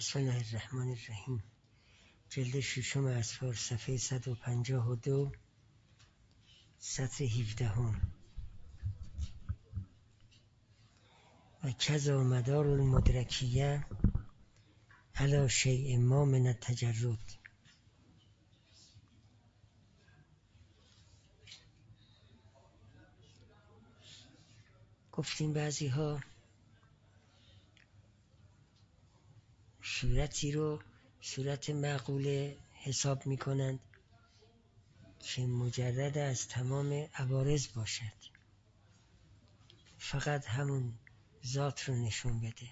بسم الله الرحمن الرحیم. جلد ششم اسفار، صفحه 152، سطر 17. و کذا مدار المدرکیه علی شیء ما من التجرد. گفتیم بعضی ها صورتی رو صورت معقوله حساب می کنند که مجرد از تمام عوارض باشد، فقط همون ذات رو نشون بده.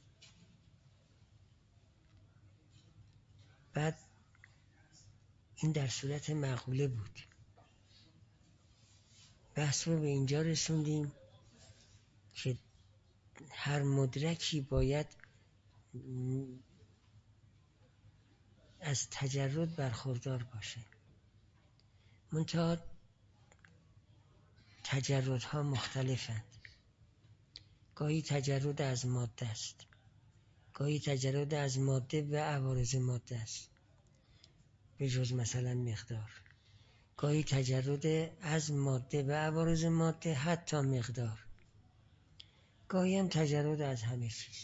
بعد این در صورت معقوله بود. بحث رو به اینجا رسوندیم که هر مدرکی باید از تجرد برخوردار باشه. منتها تجردها مختلفند. گاهی تجرد از ماده است، گاهی تجرد از ماده و عوارض ماده است به جز مثلا مقدار، گاهی تجرد از ماده و عوارض ماده حتی مقدار، گاهی هم تجرد از همه چیز.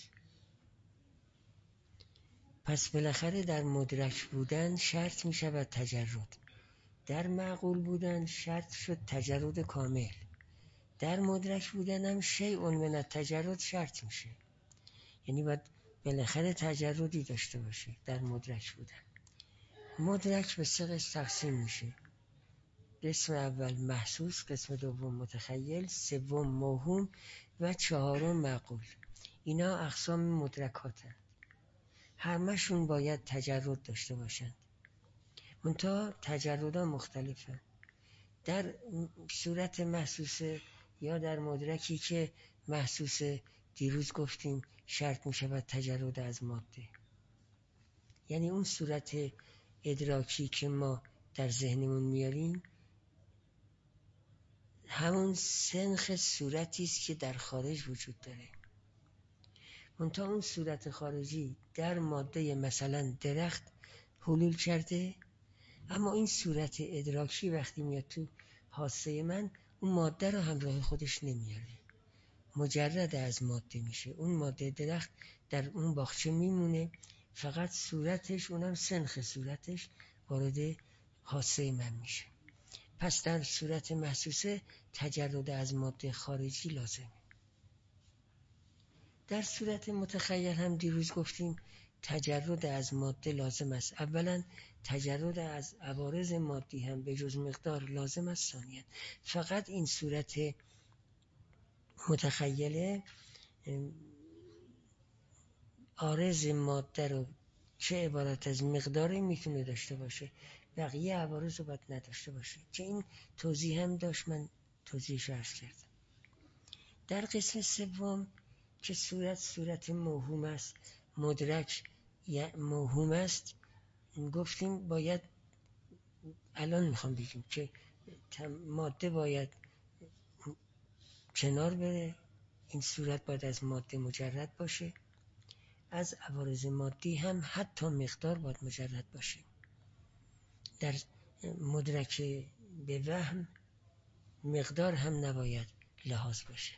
پس بالاخره در مدرک بودن شرط می شود تجرد، در معقول بودن شرط شد تجرد کامل، در مدرک بودن هم شیء من التجرد شرط میشه. یعنی باید بالاخره تجردی داشته باشه در مدرک بودن. مدرک به سه قسم تقسیم میشه: قسم اول محسوس، قسم دوم متخیل، سوم موهوم و چهارم معقول. اینا اقسام مدرکاتن، همشون باید تجرد داشته باشند. منتها تجردها مختلفن. در صورت محسوسه یا در مدرکی که محسوسه، دیروز گفتیم شرط می شود تجرد از ماده. یعنی اون صورت ادراکی که ما در ذهنمون میاریم همون سنخ صورتی است که در خارج وجود داره. منتها اون صورت خارجی در ماده مثلا درخت حلول کرده، اما این صورت ادراکی وقتی میاد تو حاسه من، اون ماده رو همراه خودش نمیاره، مجرد از ماده میشه. اون ماده درخت در اون باغچه میمونه، فقط صورتش، اونم سنخ صورتش، وارد حاسه من میشه. پس در صورت محسوسه تجرد از ماده خارجی لازمه. در صورت متخیل هم دیروز گفتیم تجرد از ماده لازم است. اولا تجرد از عوارض مادی هم به جز مقدار لازم است. ثانیاً فقط این صورت متخیله عارض ماده رو چه عبارت از مقداری میتونه داشته باشه، بقیه عوارض رو باید نداشته باشه، که این توضیح هم داشت، من توضیحش عرض کردم. در قسم سوم که صورت موهوم است، مدرک یا موهوم است، گفتیم باید الان میخوام بگیم که ماده باید کنار بره، این صورت باید از ماده مجرد باشه، از عوارض مادی هم حتی مقدار باید مجرد باشه. در مدرک به وهم مقدار هم نباید لحاظ باشه،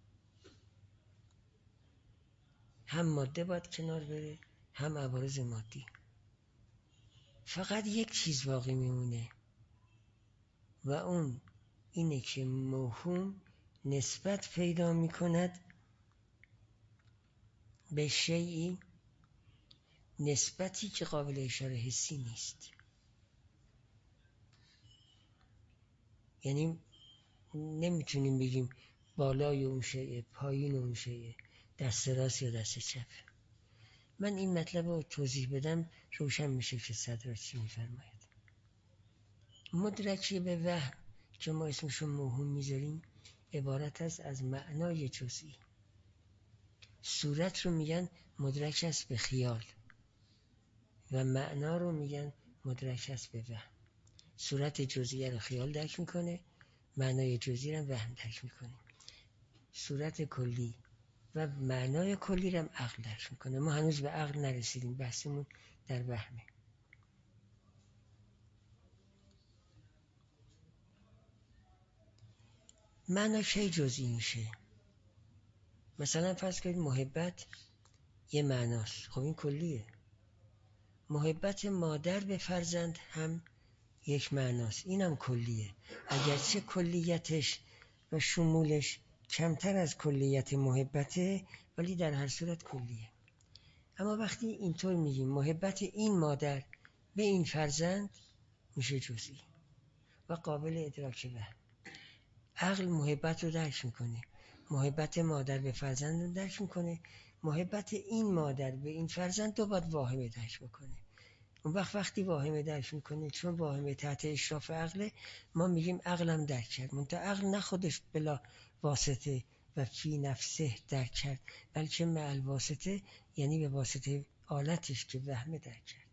هم ماده باید کنار بره هم عوارض مادی. فقط یک چیز باقی میمونه و اون اینه که موهوم نسبت پیدا میکند به شیئی، نسبتی که قابل اشاره حسی نیست. یعنی نمیتونیم بگیم بالای اون شیء، پایین اون شیء، دست راست یا دست چپ. من این مطلب رو توضیح بدم روشن میشه که صدر چی میفرماید. مدرکی به وهم که ما اسمشو موهوم میذاریم عبارت است از معنای جزئی. صورت رو میگن مدرک است به خیال و معنا رو میگن مدرک است به وهم. صورت جزئی رو خیال درک میکنه، معنای جزئی رو وهم درک میکنه. صورت کلی و معنای کلی رو هم عقل درک میکنه. ما هنوز به عقل نرسیدیم، بحثمون در وهمه. معنا کی جزئی میشه؟ مثلا فرض کنید محبت یه معناست، خب این کلیه. محبت مادر به فرزند هم یک معناست، اینم کلیه، اگرچه کلیتش و شمولش کمتر از کلیت محبته، ولی در هر صورت کلیه. اما وقتی اینطور میگیم محبت این مادر به این فرزند، میشه جزئی و قابل ادراک به عقل. محبت رو درک میکنه، محبت مادر به فرزند رو درک میکنه، محبت این مادر به این فرزند رو باید واهمه درک بکنه. اون وقتی واهمه درک میکنه، چون واهمه تحت اشراف عقله، ما میگیم عقلم درک کرد. منتها عقل نه خودش بلا واسطه و فی نفسه درک کرد، بلکه مع الواسطه، یعنی به واسطه آلتش که وهمه درک کرد.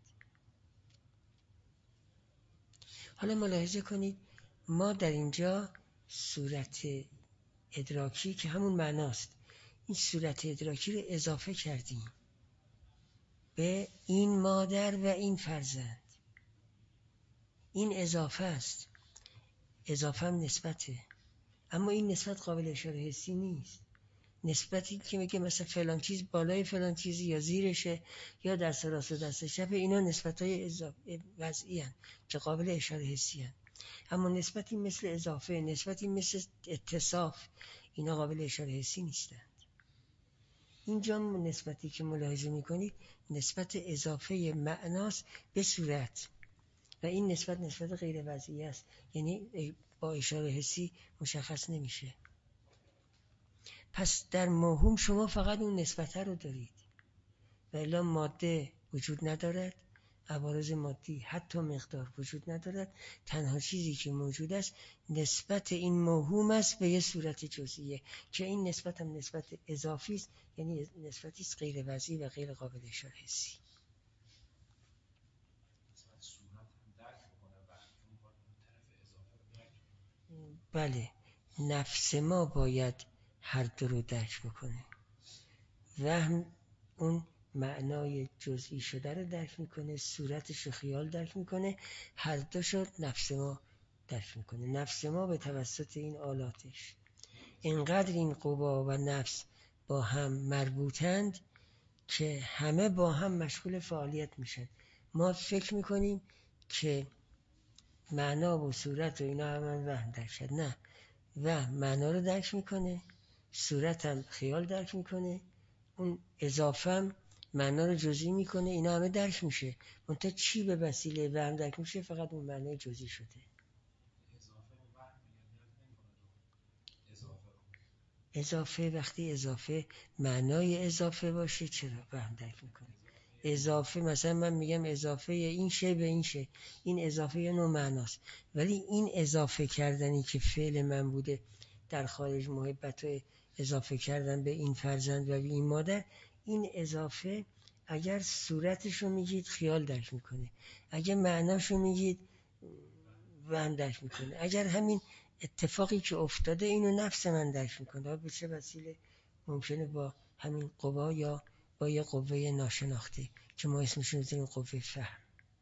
حالا ملاحظه کنید ما در اینجا صورت ادراکی که همون معناست، این صورت ادراکی رو اضافه کردیم به این مادر و این فرزند. این اضافه است، اضافه هم نسبته، اما این نسبت قابل اشاره حسی نیست. نسبتی که میگه مثلا فلان چیز بالای فلان چیزی یا زیرشه یا دست راست و دست چپ، اینا نسبت‌های وضعی هستند که قابل اشاره حسی هستند. اما نسبتی مثل اضافه، نسبتی مثل اتصاف، اینا قابل اشاره حسی نیستند. اینجا نسبتی که ملاحظه میکنید نسبت اضافه معناست به صورت، و این نسبت غیر وضعی است، یعنی با اشاره حسی مشخص نمیشه. پس در موهوم شما فقط اون نسبت رو دارید، و الا ماده وجود ندارد، عوارض مادی حتی مقدار وجود ندارد. تنها چیزی که موجود است نسبت این موهوم است به یه صورت جزئیه، که این نسبت هم نسبت اضافی است، یعنی نسبتی است غیر وضعی و غیر قابل اشاره حسی. بله، نفس ما باید هر دو رو درک بکنه. وهم اون معنای جزئی شده رو درک میکنه، صورتش رو خیال درک میکنه، هر دو شد نفس ما درک میکنه. نفس ما به توسط این آلاتش اینقدر این قوا و نفس با هم مربوطند که همه با هم مشغول فعالیت میشن. ما فکر میکنیم که معنا و صورت و اینا هم وهم درک شد، نه، وهم معنا رو درک میکنه، صورت هم خیال درک میکنه، اون اضافه هم معنا رو جزئی میکنه، اینا همه درک میشه. منتها چی به وسیله وهم درک میشه؟ فقط اون معنای جزئی شده. اضافه وقتی اضافه معنای اضافه باشه چرا وهم درک میکنه؟ اضافه مثلا من میگم اضافه این شی به این شی، این اضافه یه نوع معناست، ولی این اضافه کردنی که فعل من بوده در خارج، محبت رو اضافه کردن به این فرزند و به این مادر، این اضافه اگر صورتشو میگید خیال درک میکنه، اگر معناشو میگید وهم درک میکنه، اگر همین اتفاقی که افتاده اینو نفس من درک میکنه. به چه وسیله؟ ممکنه با همین قوا یا با یه قوه ناشناخته که ما اسمشون بزنیم قوه فهم،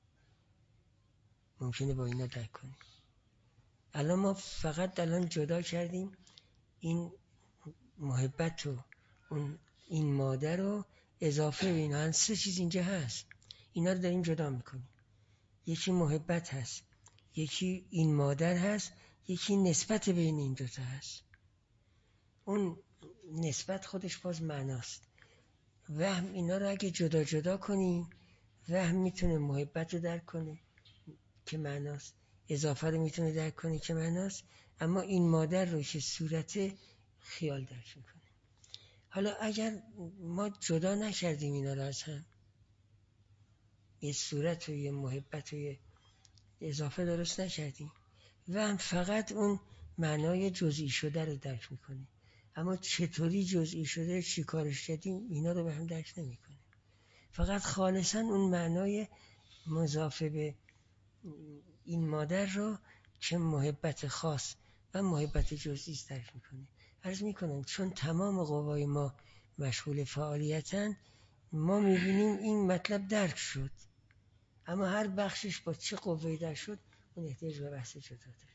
ممکنه با اینا درک کنیم. الان ما فقط جدا کردیم این محبت رو، این مادر رو اضافه به اینا. سه چیز اینجا هست، اینا رو داریم جدا میکنیم. یکی محبت هست، یکی این مادر هست، یکی نسبت بین این دوتا هست. اون نسبت خودش باز معناست. وهم اینا رو اگه جدا جدا کنیم، وهم میتونه محبت رو درک کنه که معناست، اضافه رو میتونه درک کنه که معناست، اما این مادر رو که صورت خیال درک میکنه. حالا اگر ما جدا نکردیم اینا رو از هم، یه صورت و یه محبت و یه اضافه درست نکردیم، وهم فقط اون معنای جزئی شده رو درک میکنه، اما چطوری جزئی شده، چی کارش کردیم، اینا رو به هم درک نمیکنه. فقط خالصا اون معنای مضاف به این مادر رو که محبت خاص و محبت جزئی درک میکنه. عرض میکنم چون تمام قوای ما مشغول فعالیتن، ما میبینیم این مطلب درک شد، اما هر بخشش با چه قوه‌ای درک شد اون احتیاج به بحث جدا داره.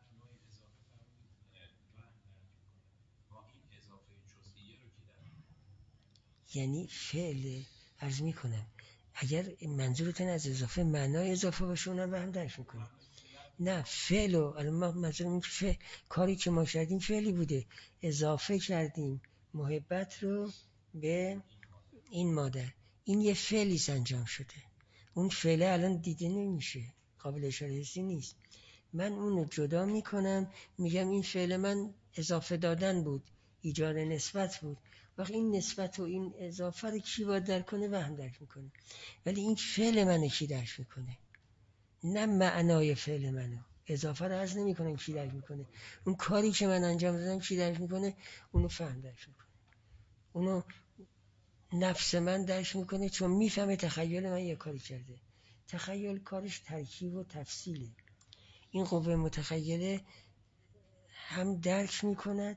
یعنی فعل، عرض میکنم اگر منظورتون از اضافه معنای اضافه باشه اونم به هم درک میکنه. نه فعل و الان ما منظورم این که کاری که ما کردیم فعلی بوده، اضافه کردیم محبت رو به این مادر، این یه فعلی انجام شده. اون فعله الان دیده نمیشه، قابل اشاره حسی نیست. من اونو جدا میکنم، میگم این فعل من اضافه دادن بود، ایجاد نسبت بود. وقت این نسبت و این اضافه رو کی باید درک کنه؟ وهم درک میکنه. ولی این فعل منو کی درک میکنه؟ نه معنای فعل منو. اضافه رو عرض نمیکنم کی درک میکنه، اون کاری که من انجام دادم کی درک میکنه؟ اونو فهم درک میکنه، اونو نفس من درک میکنه، چون میفهمه تخیل من یه کاری کرده. تخیل کارش ترکیب و تفصیله. این قوه متخیله هم درک میکند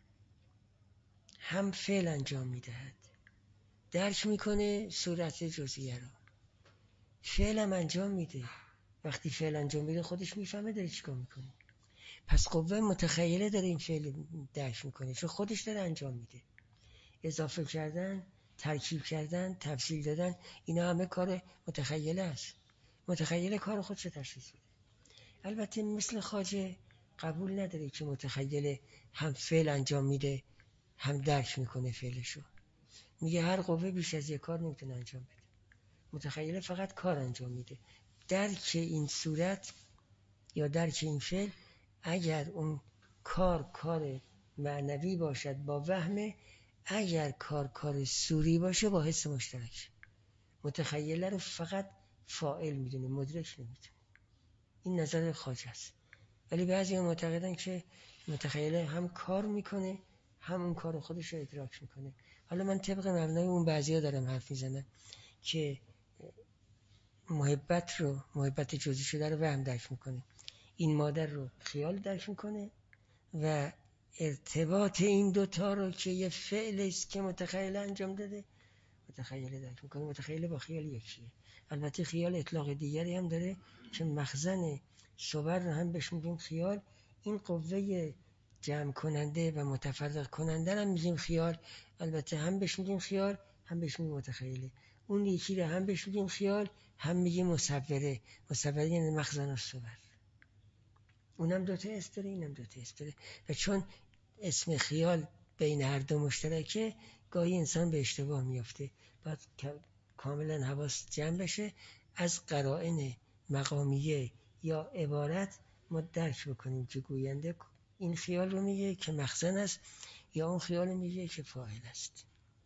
هم فعل انجام میدهد. درک میکنه صورت جزئیه رو، فعلم انجام میده. وقتی فعل انجام میده خودش میفهمه داره چیکار میکنه. پس قوه متخیله داره این فعل درک میکنه، چون خودش داره انجام میده. اضافه کردن، ترکیب کردن، تفصیل دادن، اینا همه کار متخیله است. متخیله کار خودش تشخیص میده. البته مثل خواجه قبول نداره که متخیله هم فعل انجام میده هم درک میکنه فعلشو. میگه هر قوه بیش از یک کار نمیتونه انجام بده. متخیله فقط کار انجام میده. درک این صورت یا درک این فعل، اگر اون کار معنوی باشد با وهمه، اگر کار سوری باشه با حس مشترک. متخیله رو فقط فاعل میدونه، مدرک نمیدونه. این نظر خواجه است. ولی بعضی ها معتقدن که متخیله هم کار میکنه هم اون کار خودش رو ادراک میکنه. حالا من طبق مبنای اون بعضی ها دارم حرف میزنم که محبت جزئی شده رو وهم درک میکنه، این مادر رو خیال درک میکنه و ارتباط این دوتا رو که یه فعل است که متخیله انجام داده متخیله درک میکنه. متخیله با خیال یکیه. البته خیال اطلاق دیگری هم داره که مخزن صور رو هم بهش میگیم خیال. این قوه جمع کننده و متفرق کننده هم میگیم خیال. البته هم بهش میگیم خیال هم بهش میگیم متخیله. اون یکی رو هم بهش میگیم خیال هم میگیم مصوره. مصوره یعنی مخزن الصور. اونم دوتا اس داره اینم دوتا اس داره و چون اسم خیال بین هر دو مشترکه گاهی انسان به اشتباه میافته. باید کاملا حواس جمع بشه، از قرائن مقامیه یا عبارت ما درک بکنیم که گوینده این خیال رو میگه که مخزن است یا اون خیال رو میگه که فاعل است.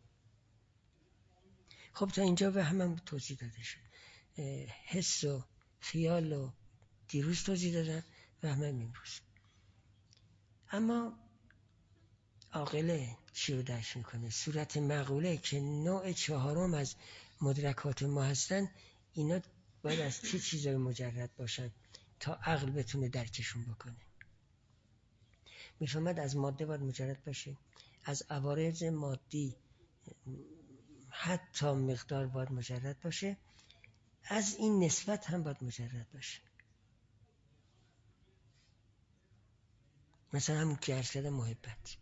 خب تا اینجا به همون توضیح داده شد. حس و خیال رو دیروز توضیح دادن و همه امروز. اما عاقله چی رو درک میکنه؟ صورت معقوله که نوع چهارم از مدرکات ما هستن، اینا باید از چه چیزای مجرد باشن تا عقل بتونه درکشون بکنه؟ میفهمد از ماده باید مجرد باشه، از عوارض مادی حتی مقدار باید مجرد باشه، از این نسبت هم باید مجرد باشه. مثلا همون که عرض کردم محبت،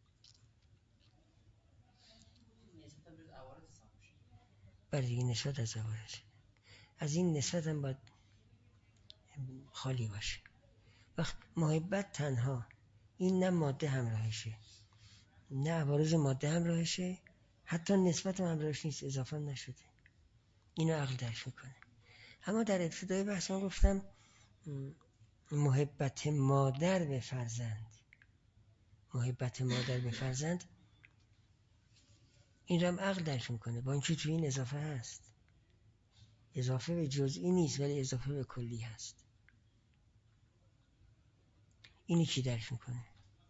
برای دیگه نسبت از عوارض، از این نسبت هم باید خالی باشه. وقت محبت تنها، این نه ماده همراهشه نه عوارض ماده همراهشه، حتی نسبت هم همراهش نیست، اضافه نشده. اینو عقل درک میکنه. اما در ابتدای بحث من گفتم محبت مادر به فرزند، محبت مادر به فرزند این رو هم عقل درک میکنه، با اینکه توی این اضافه هست. اضافه به جزئی نیست ولی اضافه به کلی هست. اینی کی درک میکنه؟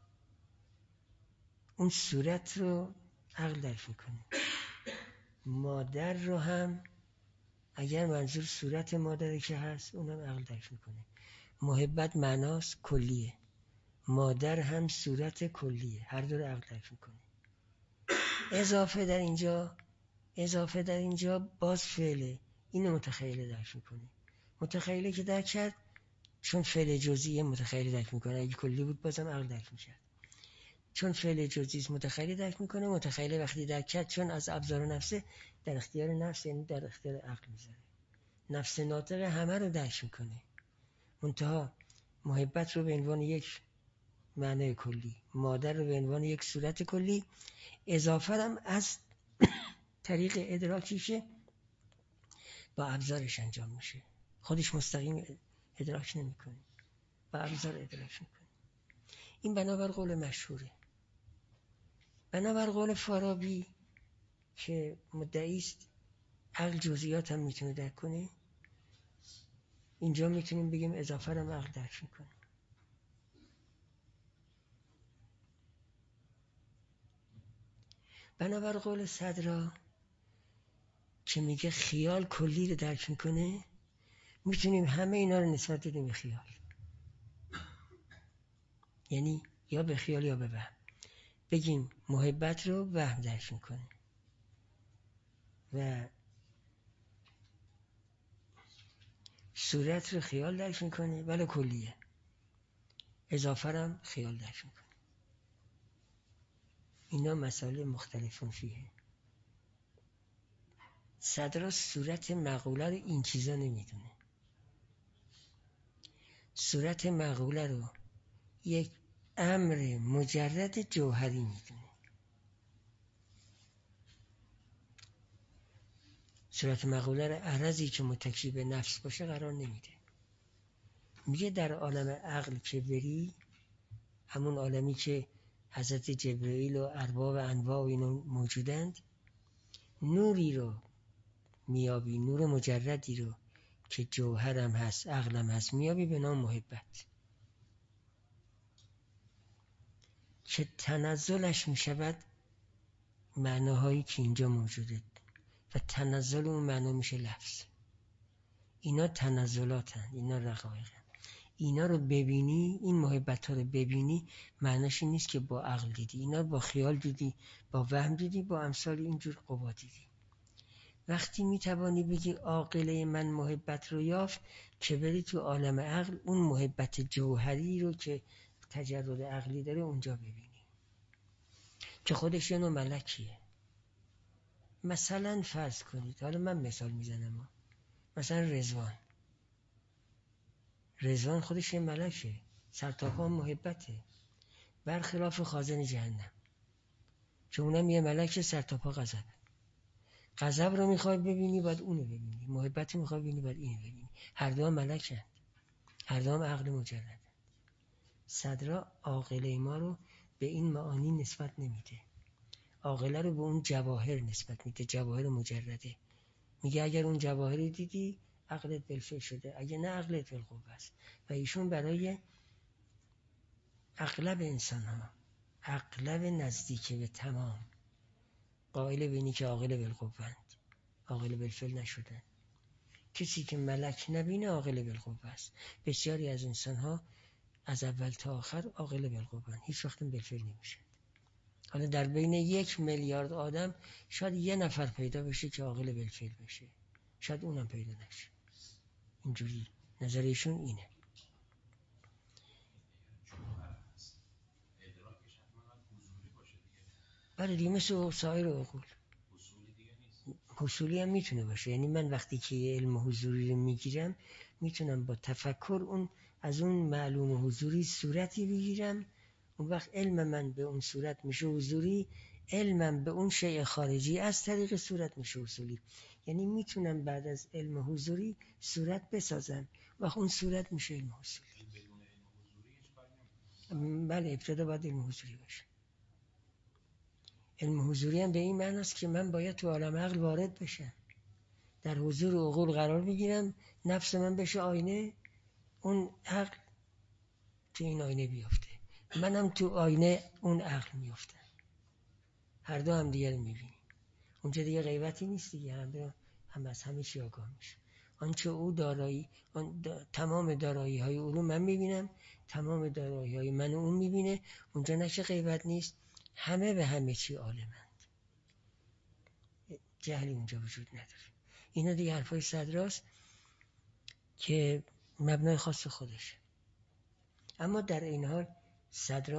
اون صورت رو عقل درک میکنه. مادر رو هم اگر منظور صورت مادری که هست اونم عقل درک میکنه. محبت معناست کلیه، مادر هم صورت کلیه، هر دو رو عقل درک میکنه. اضافه در اینجا باز فعله. اینو متخیل درک میکنه. متخیله که درک کرد، چون فعل جزئی متخیل درک میکنه. اگه کلی بود بازم عقل درک میکرد. چون فعل جزئی متخیل درک میکنه، متخیل وقتی درک کرد، چون از ابزار نفسه، در اختیار نفس یعنی در اختیار عقل میذاره. نفس ناطقه همه رو درک میکنه. منتها محبت رو به عنوان یک معنای کلی، مادر رو به عنوان یک صورت کلی، اضافه هم از طریق ادراکیشه با ابزارش انجام میشه. خودش مستقیم ادراک نمیکنه، با ابزار ادراک میکنه. این بنابر قول مشهوره. بنابر قول فارابی که مدعی است عقل جزئیات هم میتونه درک کنه، اینجا میتونیم بگیم اضافه هم عقل درک میکنه. بنابر قول صدرا که میگه خیال کلی رو درک میکنه، میتونیم همه اینا رو نسبت بدیم به خیال. یعنی یا به خیال یا به وهم. بگیم محبت رو وهم درک میکنه و صورت رو خیال درک میکنه ولی کلیه. اضافه هم خیال درک میکنه. اینا مسائل مختلفون فیه. صدرا صورت مقوله رو این چیزا نمیدونه. صورت مقوله رو یک امر مجرد جوهری میدونه. صورت مقوله رو عرضی که متکی به نفس باشه قرار نمیده. میگه در عالم عقل که بری، همون عالمی که حضرت جبرئیل و ارباب انواع و اینا موجودند، نوری رو میابی، نور مجردی رو که جوهرم هست، عقلم هست، میابی به نام محبت، که تنزلش میشود معناهایی که اینجا موجوده و تنزل اون معنا میشه لفظ. اینا تنزلاتن، اینا رقایقن. اینا رو ببینی، این محبت ها رو ببینی، معناش این نیست که با عقل دیدی. اینا با خیال دیدی، با وهم دیدی، با امثال اینجور قوا دیدی. وقتی میتوانی بگی عاقله من محبت رو یافت، که بری تو عالم عقل اون محبت جوهری رو که تجرد عقلی داره اونجا ببینی که خودش یه نوع ملکیه. مثلا فرض کنید، حالا من مثال میزنم، مثلا رضوان خودش یه ملکه، سرتاپا محبته، برخلاف خازن جهنم که اونم یه ملکه سرتاپا غضبه. غضب رو میخوای ببینی باید اونو ببینی، محبت رو میخوای ببینی باید اینو ببینی. هر دو هم ملکن، هر دو هم عقل مجرد. صدرا عاقله ما رو به این معانی نسبت نمیده. عاقله رو به اون جواهر نسبت میده، جواهر مجرده. میگه اگر اون جواهر دیدی عقلت بالفعل شده، اگر نه عقلت بالقوه است. و ایشون برای اغلب انسان ها، اغلب نزدیک به تمام، قائل به اینی که عاقل بالقوه‌اند، عاقل بالفعل نشدن. کسی که ملک نبینه عاقل بالقوه است. بسیاری از انسان ها از اول تا آخر عاقل بالقوه‌اند، هیچ وقت بالفعل نمیشه. حالا در بین 1 میلیارد آدم شاید یه نفر پیدا بشه که عاقل بالفعل بشه، شاید اونم پیدا نشه. اینجوری نظریشون اینه. بله دیگه، مثل سایر عقول حصولی هم میتونه باشه. یعنی من وقتی که یه علم حضوری رو میگیرم، میتونم با تفکر از اون معلوم حضوری صورتی بگیرم، اون وقت علم من به اون صورت میشه حضوری، علمم به اون شیء خارجی از طریق صورت میشه حصولی. یعنی میتونم بعد از علم حضوری صورت بسازم و اون صورت میشه علم حضوری. بله، ابتدا باید علم حضوری باشه. علم حضوری هم به این معنی است که من باید تو عالم عقل وارد بشم، در حضور عقول قرار بگیرم، نفس من بشه آینه، اون عقل تو این آینه بیفته، منم تو آینه اون عقل میفتم، هر دو هم دیگر میبینیم. اونجا دیگه غیبتی نیست دیگه، هم از همه چی آگاه میشه. آنچه او دارایی، تمام دارایی های او رو من میبینم، تمام دارایی های من اون میبینه. اونجا نشه غیبت نیست، همه به همه چی عالمند. جهلی اونجا وجود نداره. اینا دیگه حرفای صدراست که مبنای خاص خودشه. اما در این حال صدرا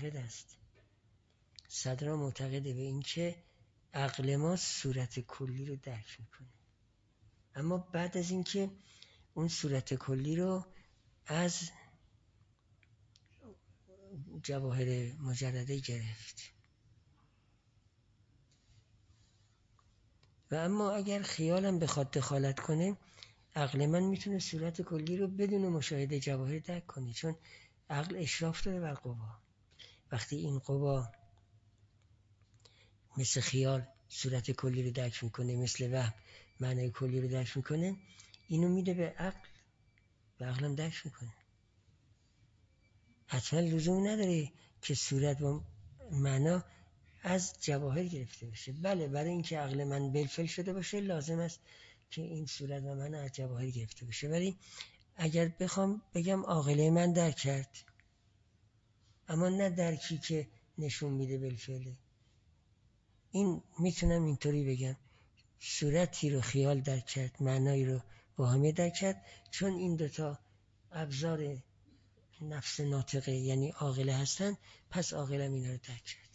معتقده به این که عقل ما صورت کلی رو درک میکنه، اما بعد از اینکه اون صورت کلی رو از جواهر مجرده گرفت و اما اگر خیالم بخواد دخالت کنه، عقل من میتونه صورت کلی رو بدون مشاهده جواهر درک کنه، چون عقل اشراف داره بر قوا. وقتی این قوا مثل خیال صورت کلی رو درک میکنه، مثل وهم معنای کلی رو درک میکنه، اینو میده به عقل و عقلم درک میکنه. حتما لزوم نداره که صورت و معنا از جواهر گرفته بشه. بله، برای اینکه عقل من بالفعل شده باشه لازم است که این صورت و معنا از جواهر گرفته بشه. ولی اگر بخوام بگم عاقله من درک کرد، اما نه درکی که نشون میده بالفعله، این میتونم اینطوری بگم صورتی رو خیال درک کرد، معنایی رو واهمه درک کرد، چون این دوتا ابزار نفس ناطقه یعنی عاقله هستن، پس عاقلم اینا رو درک کرد.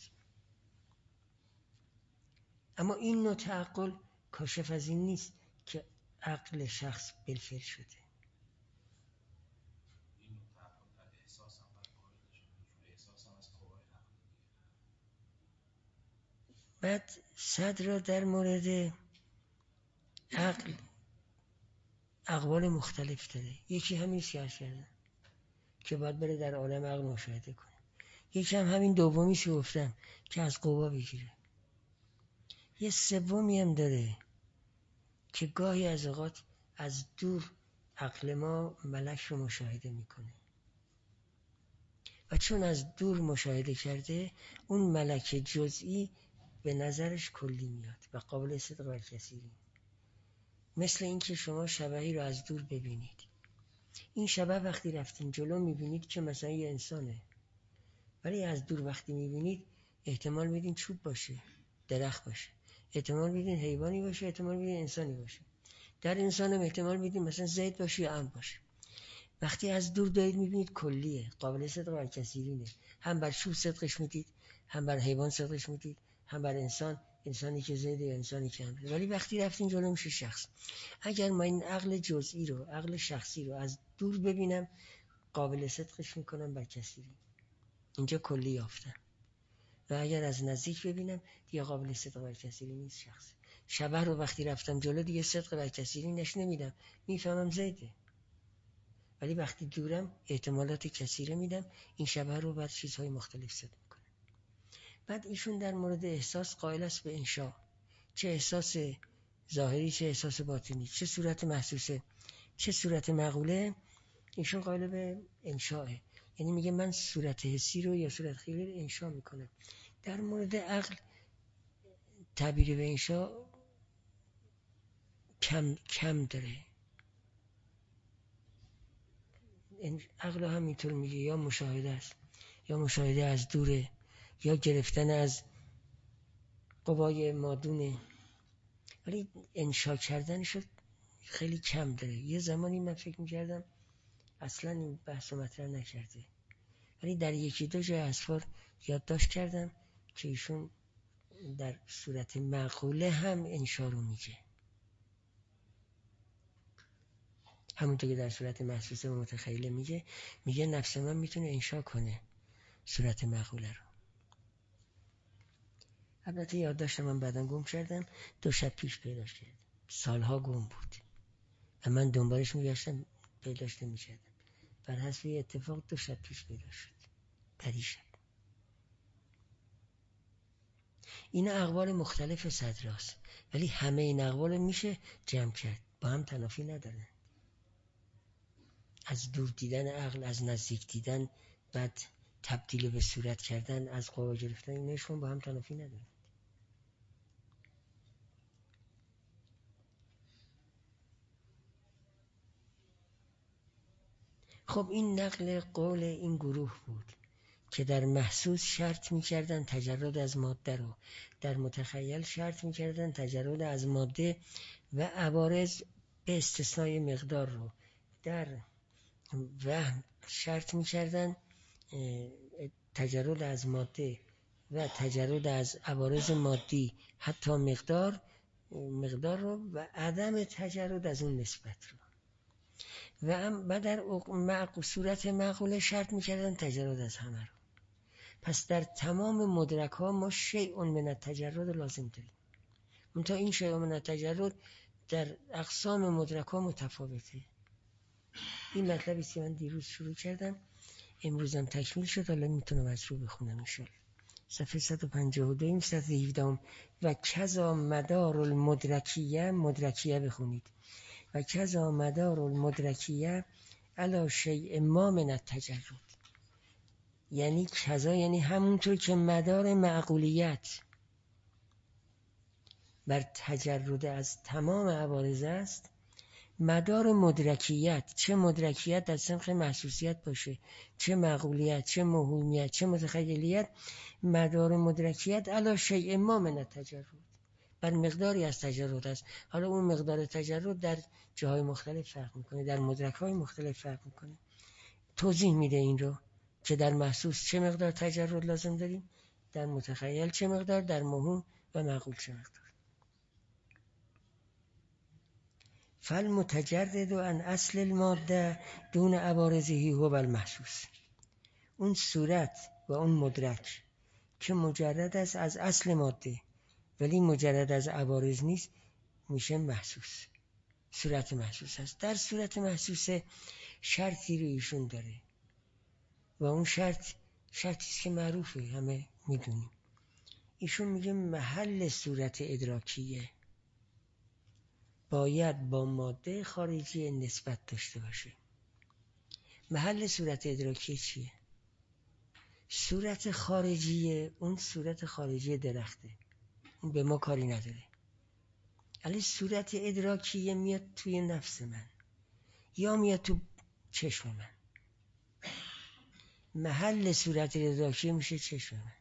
اما این نوع تعقل کاشف از این نیست که عقل شخص بالفعل شده. بعد صدر در مورد عقل اقوال مختلف داره. یکی همین که عرض کردم که باید بره در عالم عقل مشاهده کنه. یکی هم همین دومیش گفتم که از قوا بگیره. یه سومی هم داره که گاهی از اوقات از دور عقل ما ملک رو مشاهده میکنه و چون از دور مشاهده کرده، اون ملک جزئی به نظرش کلی میاد و قابل صدق و کثیری. مثل اینکه شما شبحی رو از دور ببینید، این شبح وقتی رفتین جلو میبینید که مثلا یه انسانه، ولی از دور وقتی میبینید احتمال میدین چوب باشه، درخت باشه، احتمال میدین حیوانی باشه، احتمال میدین انسانی باشه. در انسان هم احتمال میدین مثلا زید باشه یا عمرو باشه. وقتی از دور دارید میبینید کلیه، قابل صدق و کثیرینه. هم بر چوب صدقش میدید، هم بر حیوان صدقش میدید، هم بر انسانی که زیده یا انسانی که عمرو. ولی وقتی رفتین جلو میشه شخص. اگر من این عقل جزئی رو، عقل شخصی رو از دور ببینم، قابل صدقش میکنم بر کثیری، اینجا کلی یافتم. و اگر از نزدیک ببینم دیگه قابل صدق بر کثیری نیست شخص. شبح رو وقتی رفتم جلو دیگه صدق بر کثیری نش نمیدم، میفهمم زیده. ولی وقتی دورم احتمالات کثیره میدم، این شبح رو بر چیزهای مختلف صدق میکنم. بعد ایشون در مورد احساس قائل است به انشاء، چه احساس ظاهری چه احساس باطنی، چه صورت محسوسه چه صورت معقوله، ایشون قائل به انشاءه. یعنی میگه من صورت حسی رو یا صورت خیلی رو انشاء میکنم. در مورد عقل تعبیر به انشاء کم داره. عقل هم اینطور میگه یا مشاهده است، یا مشاهده از دوره، یا گرفتن از قوای مادونه، ولی انشاء کردنش خیلی کم داره. یه زمانی من فکر میکردم اصلا این بحث رو مطرح نکرده، ولی در یکی دو جای اسفار یادداشت کردم که ایشون در صورت معقوله هم انشاء رو میگه، همونطور که در صورت محسوسه و متخیله میگه نفس من میتونه انشاء کنه صورت معقوله رو. البته یادداشتم من بعداً گم کردم، 2 شب پیش پیداش کردم، سالها گم بود و من دنبالش میگشتم پیداش نمیکردم. بر حسب اتفاق 2 شب پیش پیدا شد، پریشب. این اقوال مختلف صدراست، ولی همه این اقوال میشه جمع کرد، با هم تنافی ندارن. از دور دیدن عقل، از نزدیک دیدن، بعد تبدیل به صورت کردن، از قوا گرفتن، اینشون با هم تنافی ندارن. خب این نقل قول این گروه بود که در محسوس شرط می‌کردن تجرد از ماده رو، در متخیل شرط می‌کردن تجرد از ماده و عوارض به استثنای مقدار رو، در وهم شرط می‌کردن تجرد از ماده و تجرد از عوارض مادی حتی مقدار رو و عدم تجرد از اون نسبت رو و در صورت معقوله شرط می‌کردن تجرد از همه رو. پس در تمام مدرک ها ما شیء من التجرد لازم داریم. منتها این شیء من التجرد در اقسام مدرک ها متفاوته. این مطلبی است که من دیروز شروع کردم، امروزم تکمیل شد. حالا میتونم از رو بخونم انشاءالله. صفحه 152 صفحه 17 و کذا مدار المدرکیه بخونید. و کذا مدار المدرکیه علی شیء ما من التجرد. یعنی کذا یعنی همونطور که مدار معقولیت بر تجرد از تمام عوارض است، مدار مدرکیت، چه مدرکیت در سنخ محسوسیت باشه، چه معقولیت، چه موهومیت، چه متخیلیت، مدار مدرکیت علی شیء ما من التجرد، بر مقداری از تجرد است. حالا اون مقدار تجرد در جاهای مختلف فرق میکنه، در مدرک های مختلف فرق میکنه. توضیح میده این رو که در محسوس چه مقدار تجرد لازم داریم، در متخیل چه مقدار، در موهوم و معقول چه مقدار. فالمتجرد عن اصل الماده دون عوارضه هو المحسوس. اون صورت و اون مدرک که مجرد است از اصل ماده ولی مجرد از عوارض نیست میشه محسوس، صورت محسوس است. در صورت محسوس شرطی رو ایشون داره و اون شرطی است که معروفه، همه میدونیم. ایشون میگه محل صورت ادراکیه باید با ماده خارجی نسبت داشته باشه. محل صورت ادراکی چیه؟ صورت خارجیه، اون صورت خارجی درخته، اون به ما کاری نداره. ولی صورت ادراکیه میاد توی نفس من یا میاد تو چشم من. محل صورت ادراکی میشه چشم من.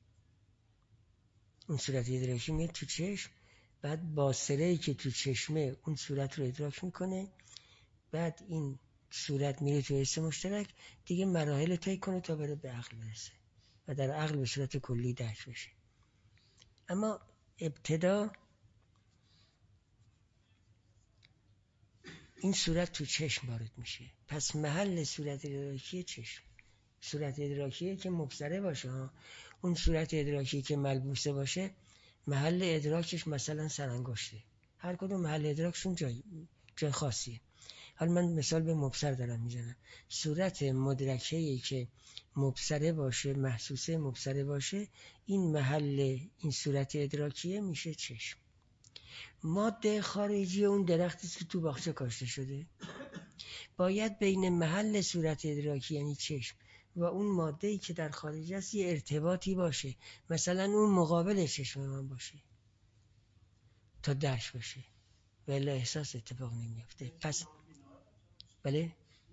اون صورت ادراکی میاد تو چشم، بعد باصره‌ای که تو چشمه اون صورت رو ادراک میکنه، بعد این صورت میره تو حس مشترک، دیگه مراحل طی کنه تا بره به عقل برسه و در عقل به صورت کلی درک بشه. اما ابتدا این صورت تو چشم وارد میشه. پس محل صورت ادراکی چشم، صورت ادراکی که مبصره باشه ها. اون صورت ادراکی که ملبوسه باشه محل ادراکش مثلا سرانگشته، هر کدوم محل ادراکشون جای خاصیه. حالا من مثال به مبصر دارم میزنم. صورت مدرکه‌ای که مبصره باشه، محسوسه مبصره باشه، این محل این صورت ادراکیه میشه چشم. ماده خارجی اون درختی که تو باغچه کاشته شده باید بین محل صورت ادراکی یعنی چشم و اون ماده‌ای که در خارج است یه ارتباطی باشه، مثلا اون مقابل چشم من باشه تا درک بشه، ولی احساس اتفاق نمیفته. پس بله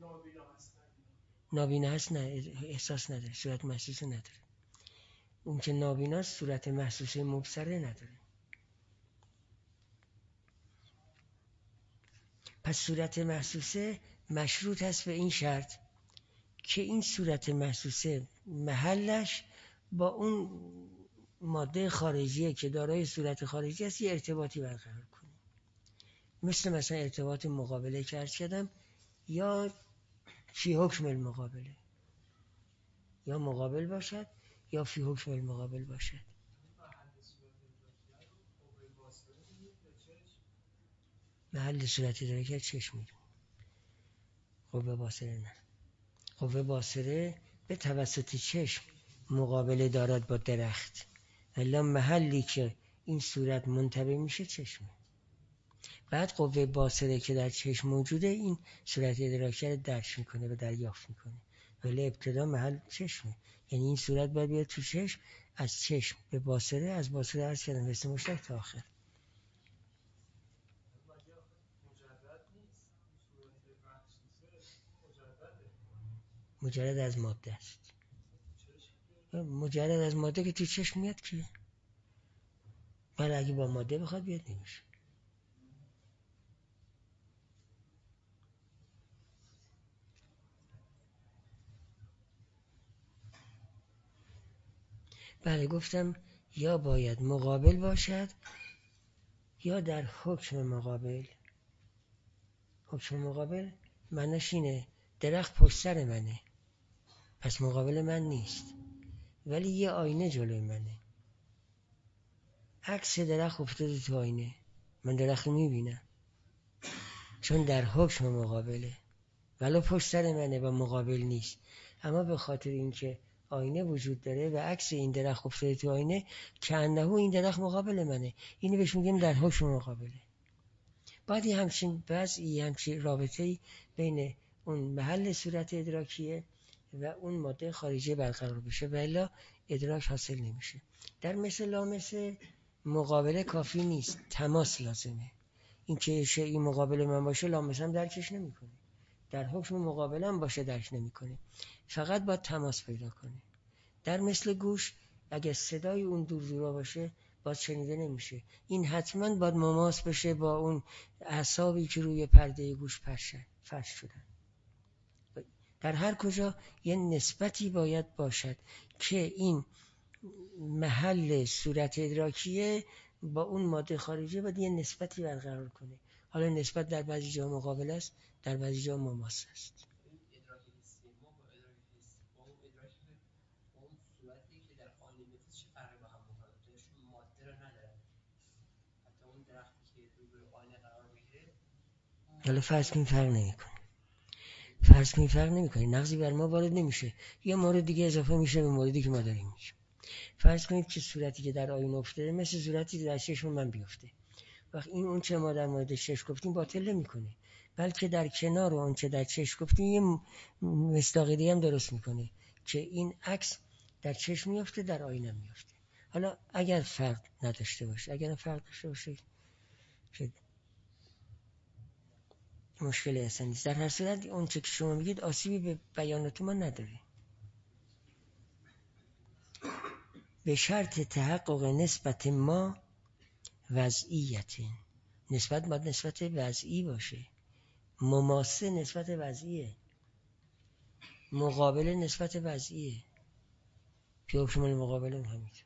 نابینا هست، نه احساس نداره، صورت محسوسه نداره. اون که نابیناست صورت محسوسه مبصره نداره. پس صورت محسوسه مشروط است به این شرط که این صورت محسوسه محلش با اون ماده خارجیه که دارای صورت خارجی است یه ارتباطی برقرار کنه، مثلا ارتباط مقابله که عرض کردم، یا فی حکم المقابله، یا مقابل باشد یا فی حکم المقابل باشد. محل صورت ادراکی چشم میدون، قوه باصره نه. قوه باصره به توسط چشم مقابله دارد با درخت، الا محلی که این صورت منطبع میشه چشمه. بعد قوه باصره که در چشم موجوده این صورت ادراکی رو درک میکنه و دریافت میکنه، ولی ابتدا محل چشمه. یعنی این صورت باید بیاد تو چشم، از چشم به باصره، از باصره عرض کردم حس مشترک تا آخر. مجرد از ماده است. مجرد از ماده که تو چشم میاد که ولی اگه با ماده بخواد بیاد نمیشه. بله گفتم یا باید مقابل باشد یا در حکم مقابل. حکم مقابل معنیش اینه درخت پشت سر منه پس مقابل من نیست، ولی یه آینه جلوی منه، عکس درخت افتاده تو آینه، من درخت رو میبینم چون در حکم مقابله، ولی پشت سر منه و مقابل نیست. اما به خاطر اینکه آینه وجود داره و عکس این درخت افتاده تو آینه کأنه این درخت مقابل منه، اینو بهش میگیم در حکم مقابله. باید همچین رابطه‌ای بین اون محل صورت ادراکیه و اون ماده خارجی برقرار بشه و الا ادراک حاصل نمیشه. در مثل لامسه مقابله کافی نیست، تماس لازمه. این که شیئی مقابل من باشه لامسم درکش نمیکنه، در حکم مقابلم باشه درک نمیکنه، فقط باید تماس پیدا کنه. در مثل گوش اگه صدای اون دور باشه باز شنیده نمیشه، این حتما باید مماس بشه با اون اعصابی که روی پرده گوش فرش شدن. در هر کجا یه نسبتی باید باشد که این محل صورت ادراکیه با اون ماده خارجی باید یه نسبتی برقرار کنه. حالا نسبت در بعضی جا مقابل است، در بعضی جا مماس است. حالا فرض کنیم فرق نمیکنه، نقضی بر ما وارد نمیشه، یه مورد دیگه اضافه میشه به موردی که ما داریم میگیم. فرض کنید که صورتی که در آینه افتاده مثل صورتی که در چشم من بیفته، وقت این اون چه ما در مورد چشم گفتیم باطل نمیکنه، بلکه در کنار اون چه در چشم گفتیم یه مصداقی هم درست میکنه که این عکس در چشم میفته در آینه میفته. حالا اگر فرق نداشته باشه، که مشکلی اصلا نیست. در هر صورت اون چه که شما میگید آسیبی به بیانات ما نداره. به شرط تحقق نسبت ما وضعیت، نسبت باید نسبت وضعی باشه، مماسه نسبت وضعیه، مقابل نسبت وضعیه، که حکم مقابل هم همینطور.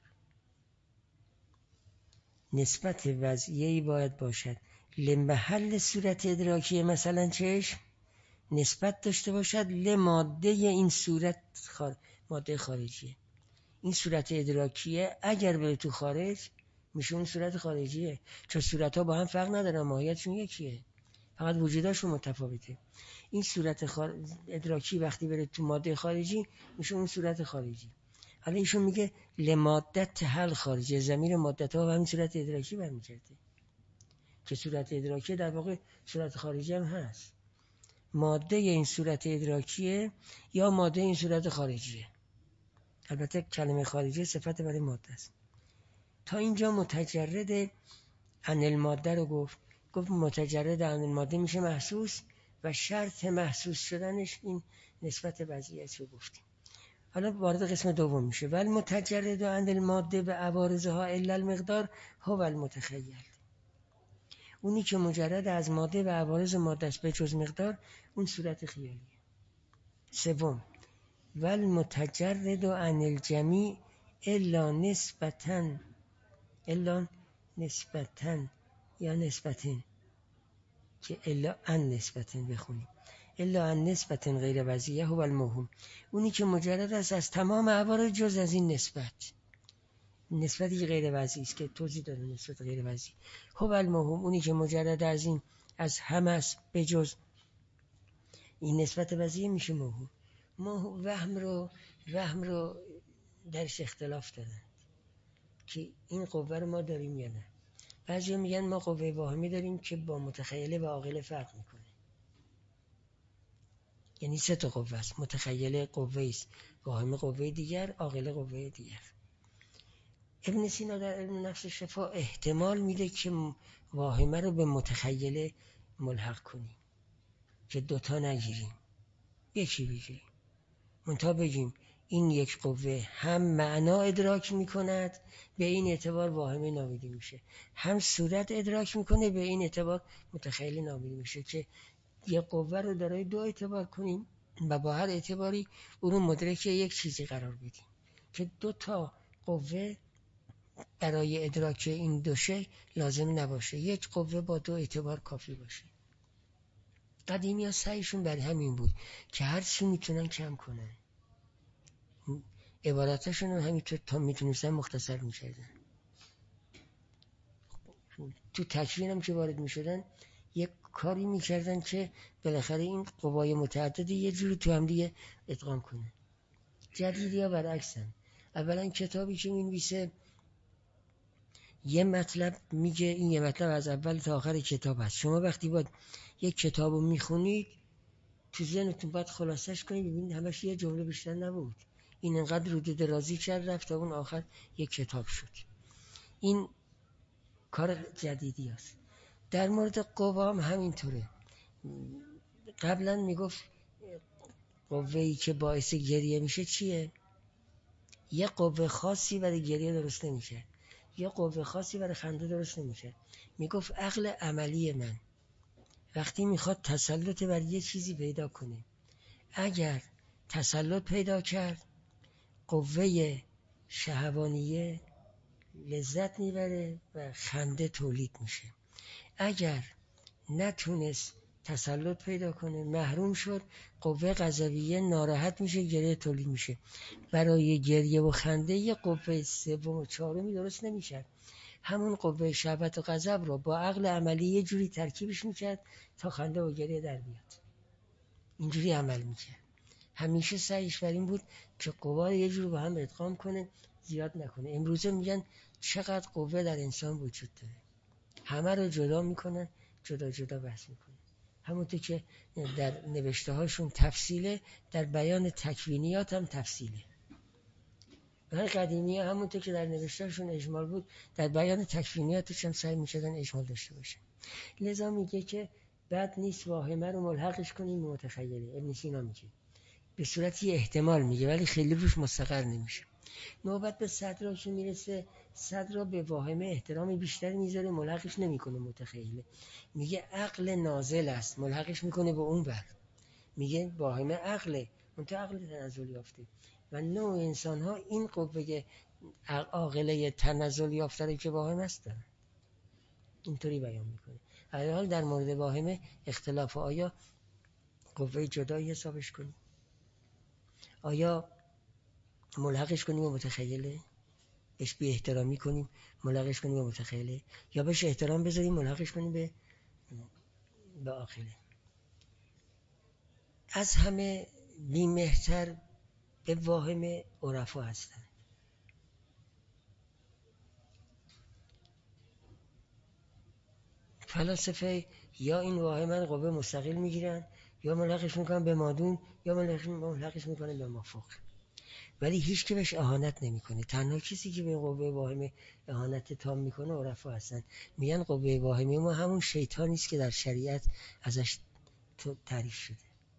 نسبت وضعیه‌ای باید باشد لمحل صورت ادراکی مثلا چشم نسبت داشته باشد لماده این صورت ماده خارجیه. این صورت ادراکیه اگر بره تو خارج میشه اون صورت خارجیه، چون صورت ها با هم فرق ندارن، ماهیتشون یکیه، فقط وجوداشون متفاوته. این صورت ادراکی وقتی بره تو ماده خارجی میشه اون صورت خارجی. حالا ایشون میگه لمادت حل خارجی، ضمیر مادت ها و همین صورت ادراکی برمیگرده که صورت ادراکی در واقع صورت خارجی هم هست، ماده این صورت ادراکیه یا ماده این صورت خارجیه. البته کلمه خارجی صفت برای ماده است. تا اینجا متجرد عن الماده رو گفت متجرد عن الماده میشه محسوس و شرط محسوس شدنش این نسبت وضعیت رو گفتیم. حالا وارد قسم دوم میشه ولی متجرد عن الماده به عوارضها الا المقدار هو المتخیل. اونی که مجرد از ماده و عوارض ماده است به جز مقدار اون صورت خیالیه. سوم والمتجرد عن الجمیع الا نسبتاً یا نسبتین که الا ان نسبتین بخونیم، الا ان نسبتین غیر وضعیه هو الموهوم. اونی که مجرد است از تمام عوارض جز از این نسبتی که غیر وضعی است که توضیح داده نسبت غیر وضعی، هو الموهوم اونی که مجرد از این از همه است به جز این نسبت وضعی میشه موهوم. وهم رو درش اختلاف دارن که این قوه رو ما داریم یا نه. بعضی میگن ما قوه واهمی داریم که با متخیله و عاقله فرق میکنه، یعنی 3 تا قوه است، متخیله قوه است، واهمه قوه دیگر، عاقله قوه دیگر. ابن سینا در علم نفس شفا احتمال میده که واهمه رو به متخیله ملحق کنیم که 2 تا نگیریم، یکی بگیریم، منتها بگیم این یک قوه هم معنا ادراک میکند، به این اعتبار واهمه نامیده میشه، هم صورت ادراک میکنه، به این اعتبار متخیل نامیده میشه. که یک قوه رو دارای دو اعتبار کنیم و با هر اعتباری اون رو مدرک یک چیزی قرار بدیم که دو تا قوه برای ادراک این دو شی لازم نباشه، یک قوه با دو اعتبار کافی باشه. قدیمی ها سعیشون بر همین بود که هر چی میتونن کم کنن، عبارتشون رو همینطور تا میتونستن مختصر میکردن. تو تکوین هم که وارد میشدن یک کاری میکردن که بالاخره این قوای متعددی یه جوری تو هم دیگه ادغام کنه. جدیدی ها برعکسن. اولا کتابی که مینویسه یه مطلب میگه، این یه مطلب از اول تا آخر کتاب هست. شما وقتی باید یک کتاب رو میخونید تو ذهنتون باید خلاصش کنید ببینید همش یه جمله بیشتر نبود، این انقدر رو درازی کرد رفت تا اون آخر یک کتاب شد. این کار جدیدی هست. در مورد قوا هم همینطوره. قبلا میگفت قوه‌ای که باعث گریه میشه چیه؟ یه قوه خاصی برای گریه درست نمیشه، یه قوه خاصی برای خنده درست نمیشه. میگفت عقل عملی من وقتی میخواد تسلط بر یه چیزی پیدا کنه، اگر تسلط پیدا کرد قوه شهوانیه لذت میبره و خنده تولید میشه. اگر نتونست تسلط پیدا کنه، محروم شد، قوه غضبیه ناراحت میشه، گریه تولید میشه. برای گریه و خنده یه قوه سوم و چهارمی درست نمیشه، همون قوه شهوت و غضب رو با عقل عملی یه جوری ترکیبش میکرد تا خنده و گریه در بیاد. اینجوری عمل میکرد. همیشه سعیش بر این بود که قوا رو یه جور با هم ادغام کنه، زیاد نکنه. امروزه میگن چقدر قوه در انسان وجود داره، همه رو جدا میکنن، جدا جدا بحث میکنن. همونطور که در نوشته هاشون تفصیله، در بیان تکوینیات هم تفصیله. برای قدیمی ها همونطور که در نوشته هاشون اجمال بود، در بیان تکوینیاتش هم سعی میشدن اجمال داشته باشه. لذا میگه که بد نیست واهمه رو ملحقش کنیم به متخیله. ابن سینا میگه به صورتی احتمال میگه ولی خیلی روش مستقر نمیشه. نوبت به صدرا که میرسه، صدرا به واهمه احترام بیشتری میذاره، ملحقش نمیکنه متخیله. میگه عقل نازل است، ملحقش میکنه به اون بر. میگه واهمه عقله، منتها عقل تنزل یافته و نوع انسان ها این قوه عاقله تنزل یافته که واهمه است دارن. اینطوری بیان میکنه. در حال در مورد واهمه اختلاف، آیا قوه جدایی حسابش کنیم، آیا ملحقش کنیم به متخیله، بهش بی احترامی کنیم ملحقش کنیم به متخیله، یا بهش احترام بذاریم ملحقش کنیم به عاقله. از همه بی‌مهرتر به واهمه عرفا هستن. فلاسفه یا این واهمه رو قوه مستقل میگیرن، یا ملحقش میکنن به مادون، یا ملحقش میکنن به مافوق، ولی هیچ که بهش اهانت نمیکنه. تنها کسی که به قوه واهمه اهانت تام میکنه عرفا هستن. میگن قوه واهمه ما همون شیطانی است که در شریعت ازش تعریف شده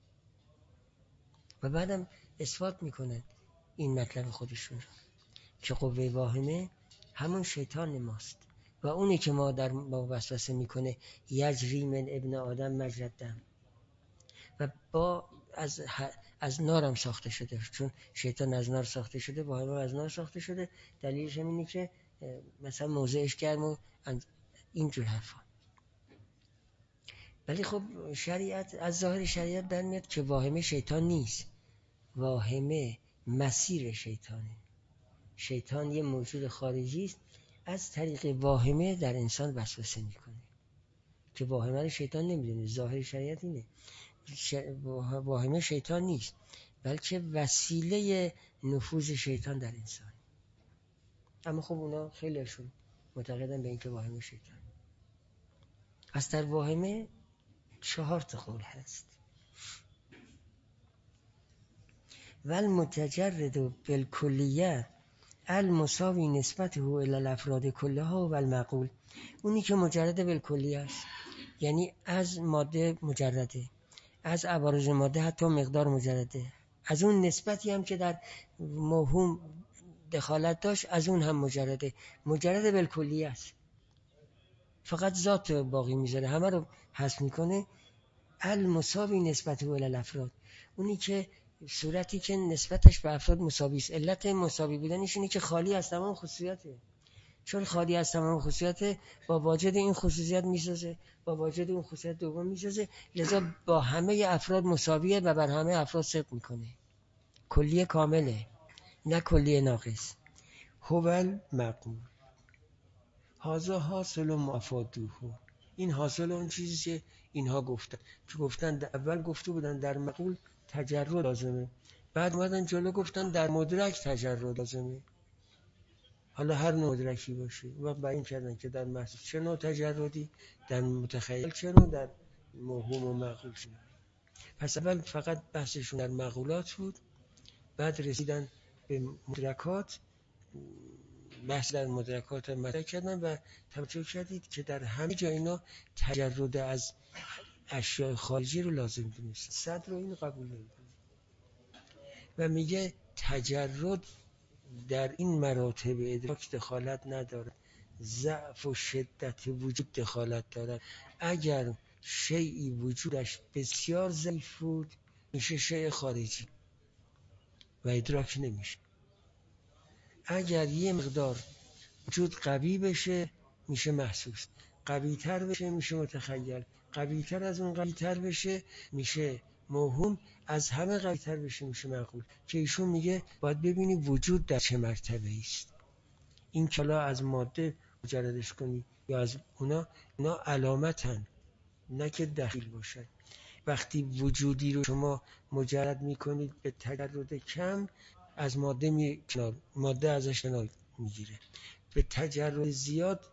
و بعدم اثبات میکنن این مطلب خودشون رو که قوه واهمه همون شیطان ماست و اونی که ما در ما وسوسه میکنه یجری من ابن آدم مجری الدم و با از نار هم ساخته شده، چون شیطان از نار ساخته شده، واهمه از نار ساخته شده. دلیلش هم اینه که مثلا موضعش گرم و اینجور حرفا. ولی خب شریعت، از ظاهر شریعت در میاد که واهمه شیطان نیست، واهمه مسیر شیطانه. شیطان یه موجود خارجی است، از طریق واهمه در انسان وسوسه میکنه که واهمه رو شیطان نمیدونه. ظاهر شریعت اینه، واهمه شیطان نیست بلکه وسیله نفوذ شیطان در انسان. اما خب اونا خیلیشون معتقدن به اینکه واهمه شیطان. از در واهمه 4 قول هست. والمتجرد بالکلیه المساوی نسبته الی الافراد کلها و المعقول. اونی که مجرد بالکلیه است، یعنی از ماده مجرده، از عوارض ماده حتی مقدار مجرده، از اون نسبتی هم که در موهوم دخالت داشت از اون هم مجرد بالکلیه است، فقط ذات باقی میذاره، همه رو حذف میکنه. المساوی نسبته الی الافراد، اونی که صورتی که نسبتش به افراد مساوی است. علت مساوی بودنش اینه که خالی از تمام خصوصیاته، چون خالی از تمام خصوصیات با واجد این خصوصیت میسازه، با واجد اون خصوصیت دوم میسازه، لذا با همه افراد مساویه و بر همه افراد صدق میکنه. کلیه کامله، نه کلیه ناقص. هو المعقول هذا حاصل مفادوه، این حاصل اون چیزی که اینها گفتن اول گفته بودن در معقول تجرد لازمه، بعد اومدن جلو گفتن در مدرک تجرد لازمه. حالا هر نوع مدرکی باشه و بیان کردن که در محسوس چه نوع تجردی، در متخیل چه نوع، در موهوم و معقول چه نوع. پس اول فقط بحثشون در معقولات بود، بعد رسیدن به مدرکات، بحث در مدرکات مطرح کردن و توجه کردید که در همه جا اینا تجرد از اشیاء خارجی رو لازم دونست. صدر رو این قبول نمی‌کنه و میگه تجرد در این مراتب ادراک دخالت نداره، ضعف و شدت وجود دخالت دارد. اگر شیئی وجودش بسیار ضعیف بود میشه شیء خارجی و ادراک نمیشه. اگر یه مقدار وجود قوی بشه میشه محسوس، قوی تر بشه میشه متخیل، قوی تر از اون قوی تر بشه میشه موهوم، از همه قوی تر بشه میشه معقول. که ایشون میگه باید ببینی وجود در چه مرتبه است. این کلا از ماده مجردش کنی یا از اونا علامتن، نه که دخیل باشد. وقتی وجودی رو شما مجرد میکنید به تجرد کم، از ماده ازش کنار میگیره. به تجرد زیاد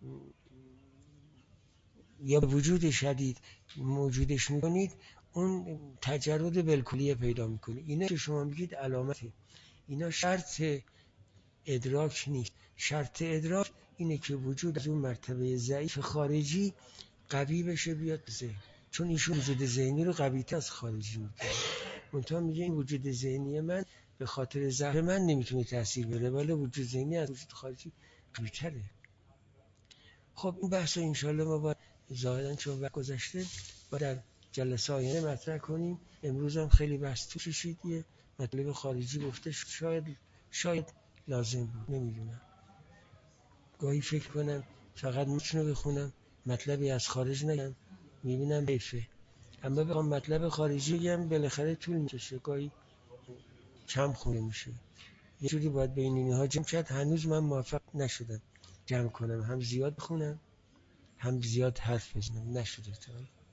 یا به وجود شدید موجودش میکنید، اون تجرد بالکلیه پیدا میکنه. اینا که شما میگید علامته، اینا شرط ادراک نیست. شرط ادراک اینه که وجود از اون مرتبه ضعیف خارجی قوی بشه بیاد ذهن، چون ایشون وجود ذهنی رو قوی تر از خارجی میکنه. منتها میگه این وجود ذهنی من به خاطر ضعف من نمیتونه تاثیر بره، ولی وجود ذهنی از وجود خارجی قوی تره. خب این بحث رو انشالله ما باید ظاهرا چون وقت گذشته با در جلسه آینده مطرح کنیم. امروز هم خیلی بحث تو کشید، یه مطلب خارجی گفته، شاید لازم بود، نمیدونم. گاهی فکر کنم فقط میتونم بخونم مطلبی از خارج نگم، میبینم حیفه. اما بخوام مطلب خارجی بگم بالاخره طول میکشه، گاهی کم خونده میشه. یه جوری باید بین اینها جمع کرد. هنوز من موفق نشدم جمع کنم، هم زیاد بخونم هم زیاد حرف بزنم، نشده تا حالا.